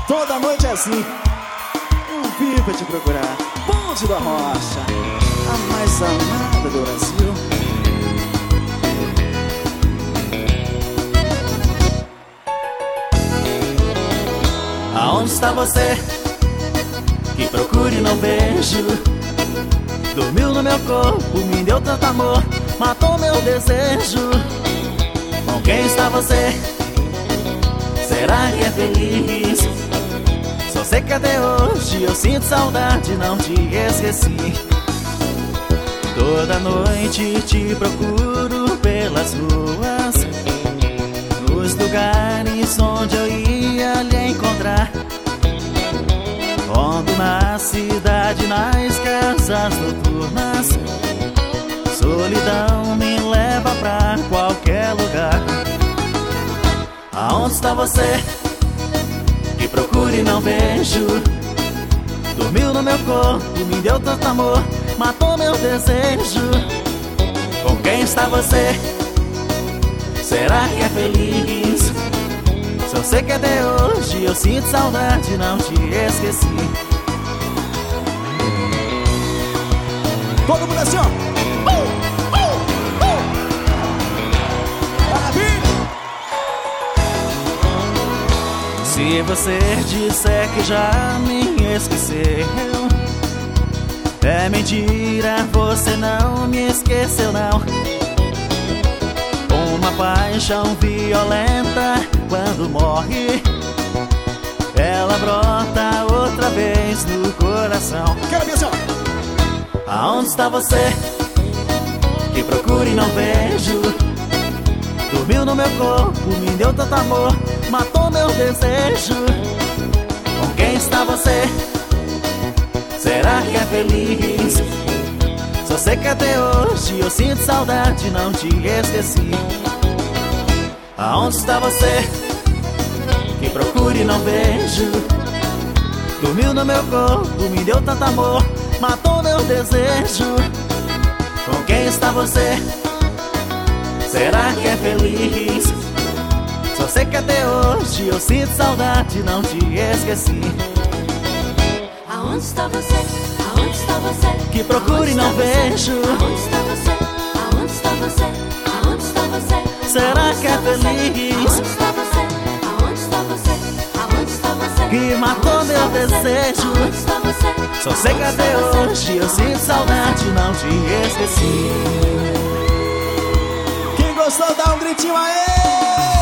Toda noite é assim. Eu vim pra te procurar. Ponte da Rocha, a mais amada do Brasil. Aonde está você? Que procure e não vejo. Dormiu no meu corpo, me deu tanto amor, matou meu desejo. Com quem está você? Será que é feliz? Só sei que até hoje eu sinto saudade, não te esqueci. Toda noite te procuro pelas ruas, nos lugares onde eu ia lhe encontrar. Rondo na cidade, nas casas noturnas, solidão me leva pra qualquer lugar. Aonde está você? Que procuro e não vejo. Dormiu no meu corpo, me deu tanto amor, matou meu desejo. Com quem está você? Será que é feliz? Só sei que até hoje eu sinto saudade, não te esqueci. Todo mundo assim, ó. Se você disser que já me esqueceu, é mentira, você não me esqueceu não. Uma paixão violenta, quando morre, ela brota outra vez no coração. Quero ver assim, ó. Aonde está você? Que procuro e não vejo. Dormiu no meu corpo, me deu tanto amor, matou meu desejo. Com quem está você? Será que é feliz? Só sei que até hoje eu sinto saudade, não te esqueci. Aonde está você? Que procuro e não vejo. Dormiu no meu corpo, me deu tanto amor, matou meu desejo. Com quem está você? Será que é feliz? Só sei que até hoje eu sinto saudade, não te esqueci. Aonde está você? Aonde está você? Que procuro e não vejo. Aonde está você? Aonde está você? Aonde está você? Será que é feliz? Aonde está você? Aonde está você? Aonde está você? Que matou meu desejo. Aonde está você? Só sei que até hoje eu sinto saudade, não te esqueci. Quem gostou, dá um gritinho aí.